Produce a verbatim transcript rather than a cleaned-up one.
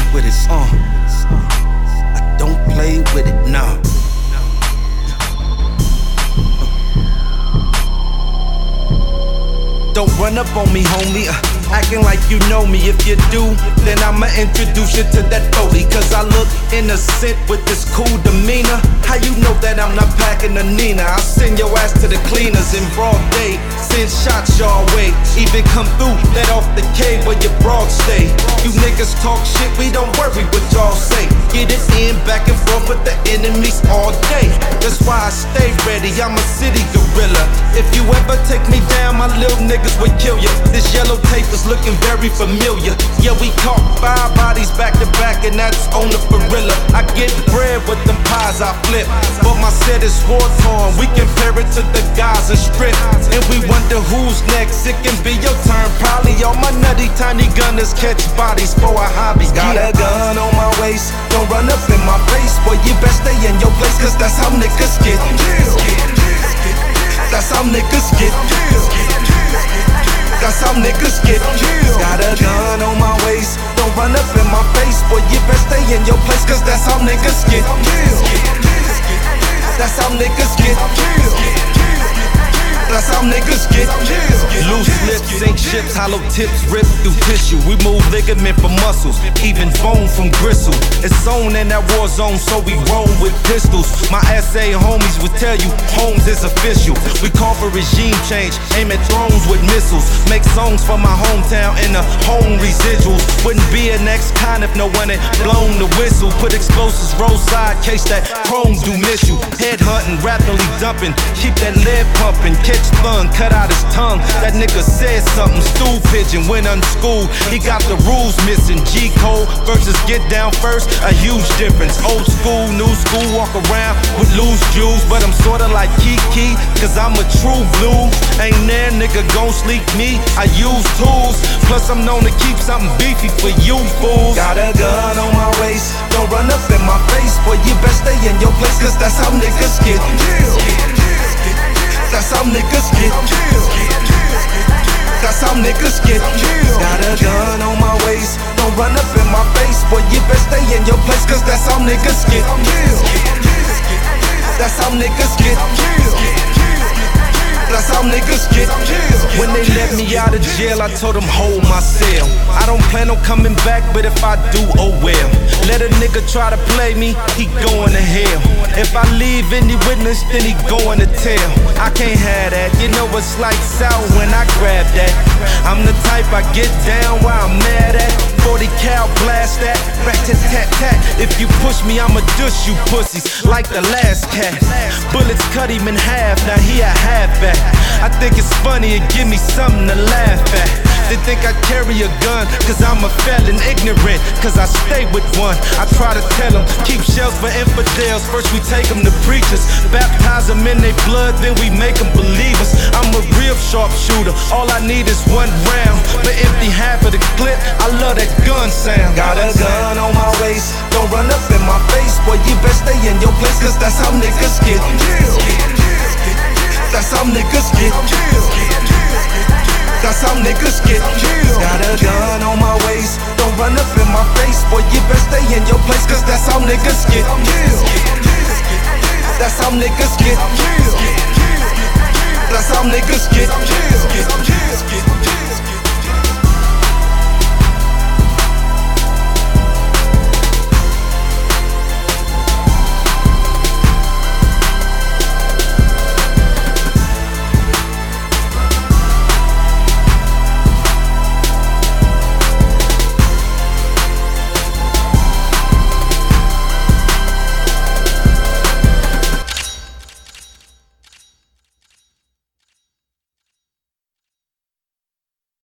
with it, uh. I don't play with it, nah. Don't run up on me, homie, uh, acting like you know me. If you do, then I'ma introduce you to that phony. Cause I look innocent with this cool demeanor. How you know that I'm not packing a Nina? I'll send your ass to the cleaners in broad day. Send shots your way. Even come through, let off the cave where your broad stay. You niggas talk shit, we don't worry what y'all say. Get it in, back and forth with the enemies all day. That's why I stay ready, I'm a city gorilla. If you ever take me down, my little niggas will kill you. This yellow tape is looking very familiar. Yeah, we caught five bodies back to back, and that's on the gorilla. I get bread with them pies I flip, but my set is war torn. We compare it to the Gaza Strip, and we wonder who's next. It can be your turn, probably. All my nutty tiny gunners catch bodies for a hobby. Got a gun on my waist, don't run up in my face. Boy, you best stay in your place, cause that's how niggas get. That's how niggas get. That's how niggas get. Got a gun on my waist, don't run up in my face. Boy, you best stay in your place, cause that's how niggas get. That's how niggas get. That's how niggas get. Loose lips, sink ships, hollow tips, rip through tissue. We move ligament from muscles, even bone from gristle. It's on in that war zone, so we roam with pistols. My S A homies would tell you, Holmes is official. We call for regime change, aim at thrones with missiles. Make songs for my hometown and the home residuals. Wouldn't be an ex-con if no one had blown the whistle. Put explosives roadside, case that chrome do miss you. Head hunting, rapidly dumping, keep that lead pumping. Catch fun, cut out his tongue. That nigga said something, stool pigeon, went unschooled. He got the rules missing. G-code versus get down first, a huge difference. Old school, new school, walk around with loose jewels. But I'm sorta like Kiki, cause I'm a true blue. Ain't there nigga gon' sleep me, I use tools. Plus I'm known to keep something beefy for you fools. Got a gun on my waist, don't run up in my face. Boy, you best stay in your place, cause that's how niggas get. That's how niggas get. That's how niggas get. Got a gun on my waist, don't run up in my face. Boy, you best stay in your place, cause that's how niggas get. That's how niggas get. That's how niggas get. When they let me out of jail, I told them hold my cell. I don't plan on coming back, but if I do, oh well. Let a nigga try to play me, he going to hell. If I leave any witness, then he going to tell. I can't have that, you know it's like sour when I grab that. I'm the type I get down while I'm mad at. forty cal blast that, rat tat tat tat. If you push me, I'ma dush you pussies like the last cat. Bullets cut him in half, now he a halfback. I think it's funny, it give me something to laugh at. They think I carry a gun, cause I'm a felon, ignorant, cause I stay with one. I try to tell them, keep shells for infidels. First we take them to preachers, baptize them in their blood, then we make them believers. I'm a real sharpshooter, all I need is one round. But empty half of the clip, I love that gun sound. Got a gun on my waist, don't run up in my face. Boy, you best stay in your place, cause that's how niggas get. That's how niggas get. That's how niggas get. Got a gun on my waist, don't run up in my face. Boy, you best stay in your place, cause that's how niggas get. That's how niggas get. That's how niggas get.